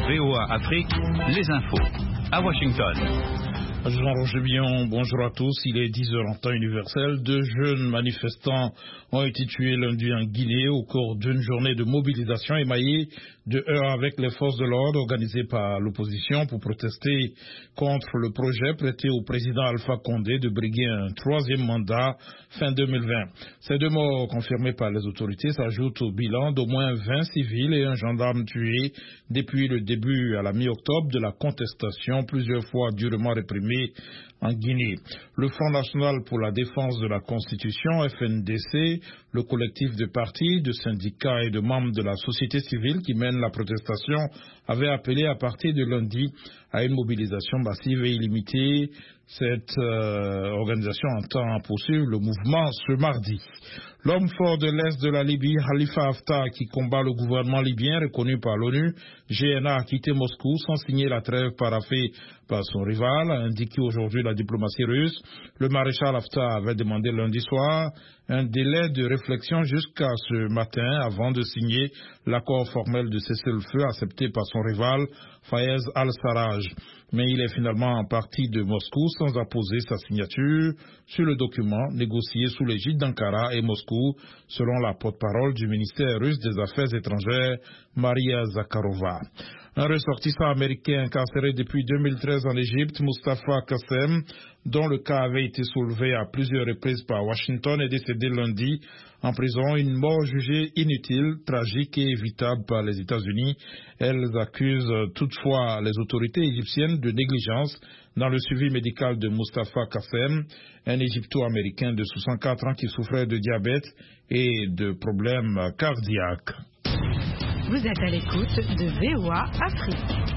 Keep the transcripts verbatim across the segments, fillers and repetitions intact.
V O A Afrique, les infos. À Washington. Jean-Roger Billon, bonjour à tous. Il est dix heures en temps universel. Deux jeunes manifestants ont été tués lundi en Guinée au cours d'une journée de mobilisation émaillée de heurts avec les forces de l'ordre organisées par l'opposition pour protester contre le projet prêté au président Alpha Condé de briguer un troisième mandat fin deux mille vingt. Ces deux morts confirmées par les autorités s'ajoutent au bilan d'au moins vingt civils et un gendarme tués depuis le début à la mi-octobre de la contestation plusieurs fois durement réprimée en Guinée. Le Front national pour la défense de la Constitution, F N D C, le collectif de partis, de syndicats et de membres de la société civile qui mènent la protestation, avait appelé à partir de lundi à une mobilisation massive et illimitée. Cette euh, organisation entend poursuivre le mouvement ce mardi. L'homme fort de l'Est de la Libye, Khalifa Haftar, qui combat le gouvernement libyen reconnu par l'ONU, G N A, a quitté Moscou sans signer la trêve paraphée par son rival, a indiqué aujourd'hui la diplomatie russe. Le maréchal Haftar avait demandé lundi soir un délai de réflexion jusqu'à ce matin avant de signer l'accord formel de cessez-le-feu accepté par son rival, Fayez al-Sarraj. Mais il est finalement parti de Moscou sans apposer sa signature sur le document négocié sous l'égide d'Ankara et Moscou, selon la porte-parole du ministère russe des Affaires étrangères, Maria Zakharova. Un ressortissant américain incarcéré depuis deux mille treize en Égypte, Mustafa Qassem, dont le cas avait été soulevé à plusieurs reprises par Washington, est décédé lundi en prison, une mort jugée inutile, tragique et évitable par les États-Unis. Elles accusent toutefois les autorités égyptiennes de négligence dans le suivi médical de Mustafa Qassem, un Égypto-américain de soixante-quatre ans qui souffrait de diabète et de problèmes cardiaques. Vous êtes à l'écoute de V O A Afrique.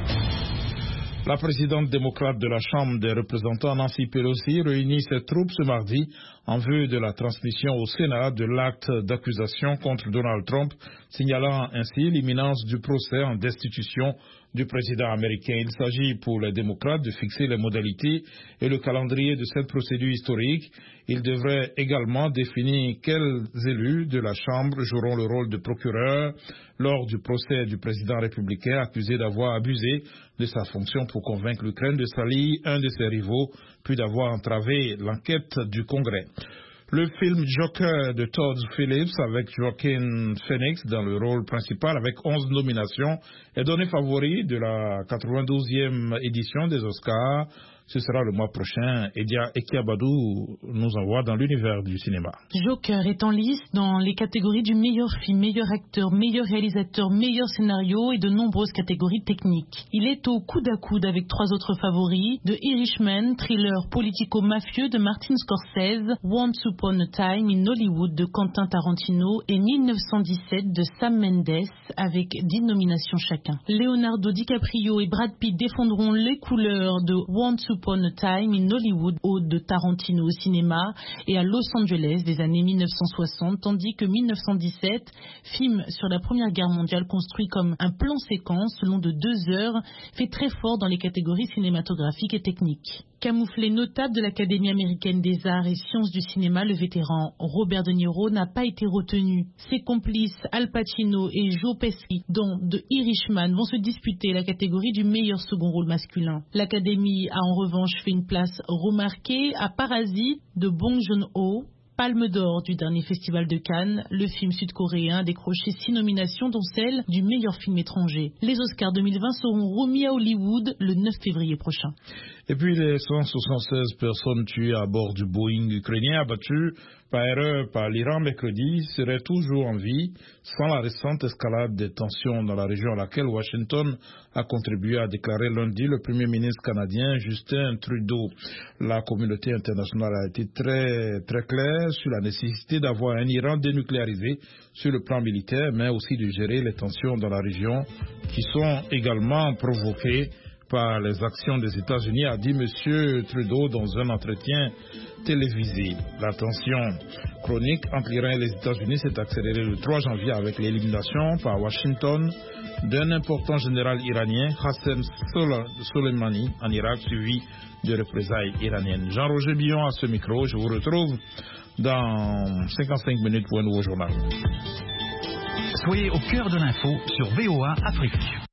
La présidente démocrate de la Chambre des représentants, Nancy Pelosi, réunit ses troupes ce mardi en vue de la transmission au Sénat de l'acte d'accusation contre Donald Trump, signalant ainsi l'imminence du procès en destitution du président américain. Il s'agit pour les démocrates de fixer les modalités et le calendrier de cette procédure historique. Il devrait également définir quels élus de la Chambre joueront le rôle de procureur lors du procès du président républicain accusé d'avoir abusé de sa fonction pour convaincre l'Ukraine de salir un de ses rivaux, puis d'avoir entravé l'enquête du Congrès. Le film Joker de Todd Phillips avec Joaquin Phoenix dans le rôle principal avec onze nominations est donné favori de la quatre-vingt-douzième édition des Oscars. Ce sera le mois prochain. Edia Ekiabadou nous envoie dans l'univers du cinéma. Joker est en lice dans les catégories du meilleur film, meilleur acteur, meilleur réalisateur, meilleur scénario et de nombreuses catégories techniques. Il est au coude à coude avec trois autres favoris, The Irishman, thriller politico-mafieux de Martin Scorsese, Once Upon a Time in Hollywood de Quentin Tarantino et mille neuf cent dix-sept de Sam Mendes avec dix nominations chacun. Leonardo DiCaprio et Brad Pitt défendront les couleurs de Once Upon a Time in Hollywood de Tarantino au cinéma et à Los Angeles des années mille neuf cent soixante, tandis que mille neuf cent dix-sept, film sur la Première Guerre mondiale construit comme un plan séquence long de deux heures, fait très fort dans les catégories cinématographiques et techniques. Camouflé notable de l'Académie américaine des arts et sciences du cinéma, le vétéran Robert De Niro n'a pas été retenu. Ses complices Al Pacino et Joe Pesci, dont The Irishman, vont se disputer la catégorie du meilleur second rôle masculin. L'Académie a en revanche fait une place remarquée à Parasite de Bong Joon-ho, Palme d'or du dernier festival de Cannes. Le film sud-coréen a décroché six nominations, dont celle du meilleur film étranger. Les Oscars deux mille vingt seront remis à Hollywood le neuf février prochain. Et puis les cent soixante-seize personnes tuées à bord du Boeing ukrainien abattu par erreur par l'Iran mercredi seraient toujours en vie sans la récente escalade des tensions dans la région à laquelle Washington a contribué, à déclarer lundi le premier ministre canadien Justin Trudeau. La communauté internationale a été très, très claire sur la nécessité d'avoir un Iran dénucléarisé sur le plan militaire, mais aussi de gérer les tensions dans la région qui sont également provoquées par les actions des États-Unis, a dit M. Trudeau dans un entretien télévisé. La tension chronique entre l'Iran et les États-Unis s'est accélérée le trois janvier avec l'élimination par Washington d'un important général iranien, Qassem Soleimani, en Irak, suivi de représailles iraniennes. Jean-Roger Billon à ce micro. Je vous retrouve dans cinquante-cinq minutes pour un nouveau journal. Soyez au cœur de l'info sur V O A Afrique.